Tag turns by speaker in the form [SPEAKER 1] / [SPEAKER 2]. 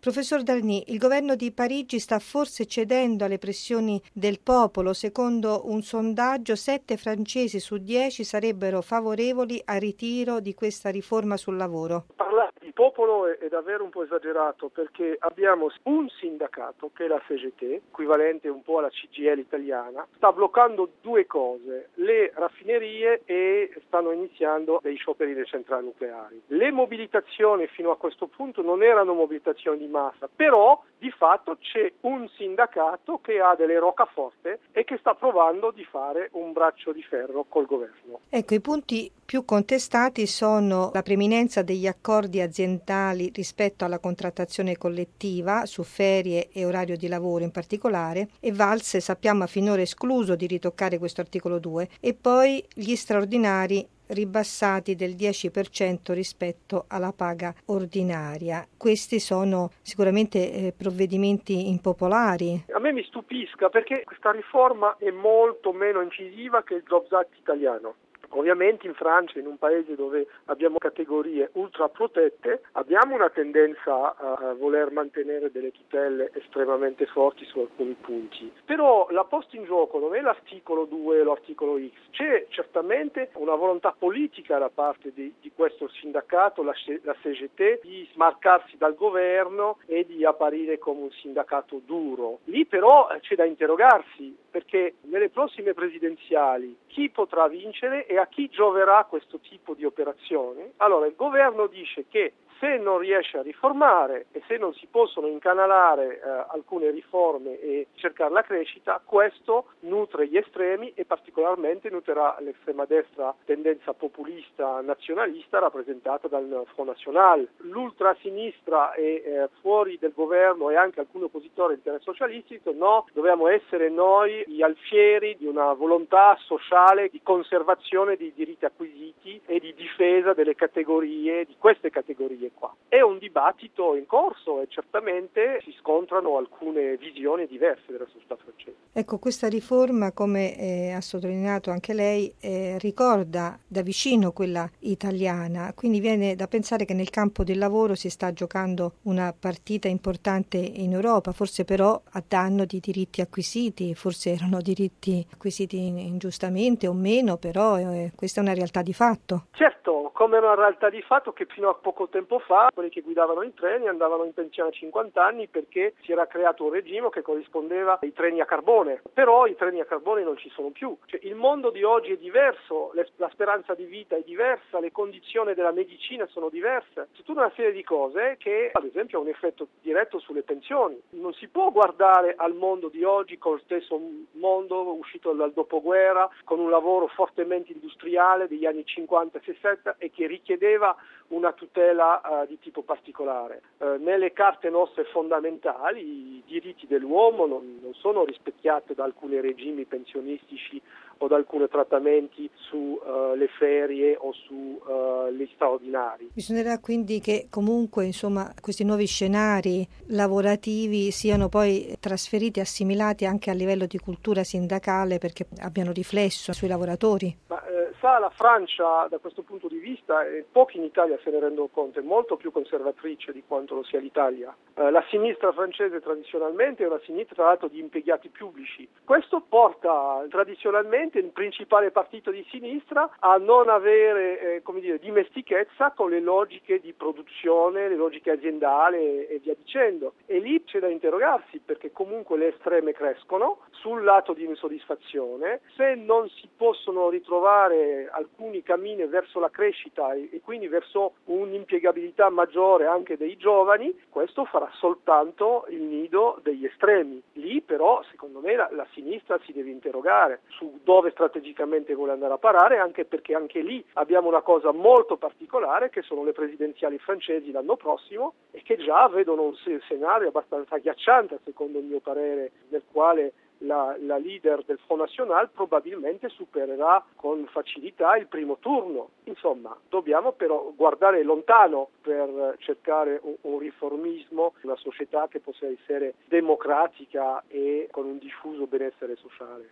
[SPEAKER 1] Professor Darnis, il governo di Parigi sta forse cedendo alle pressioni del popolo. Secondo un sondaggio, 7 francesi su 10 sarebbero favorevoli al ritiro di questa riforma sul lavoro.
[SPEAKER 2] Parlare di popolo è davvero un po' esagerato, perché abbiamo un sindacato, che è la CGT, equivalente un po' alla CGIL italiana, sta bloccando due cose: le raffinerie e stanno iniziando dei scioperi delle centrali nucleari. Le mobilitazioni fino a questo punto non erano mobilitazioni di massa, però di fatto c'è un sindacato che ha delle roccaforte e che sta provando di fare un braccio di ferro col governo.
[SPEAKER 1] Ecco, i punti più contestati sono la preminenza degli accordi aziendali rispetto alla contrattazione collettiva su ferie e orario di lavoro in particolare, e Valls sappiamo ha finora escluso di ritoccare questo articolo 2, e poi gli straordinari ribassati del 10% rispetto alla paga ordinaria. Questi sono sicuramente provvedimenti impopolari.
[SPEAKER 2] A me mi stupisca, perché questa riforma è molto meno incisiva che il Jobs Act italiano. Ovviamente in Francia, in un paese dove abbiamo categorie ultra protette, abbiamo una tendenza a voler mantenere delle tutele estremamente forti su alcuni punti. Però la posta in gioco non è l'articolo 2 o l'articolo X, c'è certamente una volontà politica da parte di questo sindacato, la CGT, di smarcarsi dal governo e di apparire come un sindacato duro. Lì però c'è da interrogarsi, perché nelle prossime presidenziali chi potrà vincere e a chi gioverà questo tipo di operazioni? Allora, il governo dice che se non riesce a riformare e se non si possono incanalare alcune riforme e cercare la crescita, questo nutre gli estremi e particolarmente nutrerà l'estrema destra, tendenza populista nazionalista rappresentata dal Front National. L'ultrasinistra è fuori del governo e anche alcuni oppositori intersocialisti dicono no, dobbiamo essere noi gli alfieri di una volontà sociale di conservazione dei diritti acquisiti e di difesa delle categorie, di queste categorie qua. È un dibattito in corso e certamente si scontrano alcune visioni diverse della società francese.
[SPEAKER 1] Ecco, questa riforma, come ha sottolineato anche lei, ricorda da vicino quella italiana, quindi viene da pensare che nel campo del lavoro si sta giocando una partita importante in Europa, forse però a danno di diritti acquisiti, forse erano diritti acquisiti ingiustamente o meno, però questa è una realtà di fatto.
[SPEAKER 2] Certo, come una realtà di fatto che fino a poco tempo fa quelli che guidavano i treni andavano in pensione a 50 anni perché si era creato un regime che corrispondeva ai treni a carbone, però i treni a carbone non ci sono più. Cioè, il mondo di oggi è diverso, la speranza di vita è diversa, le condizioni della medicina sono diverse, c'è tutta una serie di cose che ad esempio ha un effetto diretto sulle pensioni. Non si può guardare al mondo di oggi con lo stesso mondo uscito dal dopoguerra, con un lavoro fortemente industriale degli anni 50 e 60 e che richiedeva una tutela di tipo particolare. Nelle carte nostre fondamentali i diritti dell'uomo non sono rispecchiati da alcuni regimi pensionistici o da alcuni trattamenti sulle ferie o sugli straordinari.
[SPEAKER 1] Bisognerà quindi che comunque questi nuovi scenari lavorativi siano poi trasferiti, assimilati anche a livello di cultura sindacale perché abbiano riflesso sui lavoratori.
[SPEAKER 2] La Francia da questo punto di vista, e pochi in Italia se ne rendono conto, è molto più conservatrice di quanto lo sia l'Italia. La sinistra francese tradizionalmente è una sinistra tra l'altro di impiegati pubblici. Questo porta tradizionalmente il principale partito di sinistra a non avere dimestichezza con le logiche di produzione, le logiche aziendali e via dicendo. E lì c'è da interrogarsi perché comunque le estreme crescono sul lato di insoddisfazione. Se non si possono ritrovare alcuni cammini verso la crescita e quindi verso un'impiegabilità maggiore anche dei giovani, questo farà soltanto il nido degli estremi. Lì però secondo me la sinistra si deve interrogare su dove strategicamente vuole andare a parare, anche perché anche lì abbiamo una cosa molto particolare che sono le presidenziali francesi l'anno prossimo e che già vedono un scenario abbastanza agghiacciante secondo il mio parere, nel quale la leader del Front National probabilmente supererà con facilità il primo turno. Insomma, dobbiamo però guardare lontano per cercare un riformismo, una società che possa essere democratica e con un diffuso benessere sociale.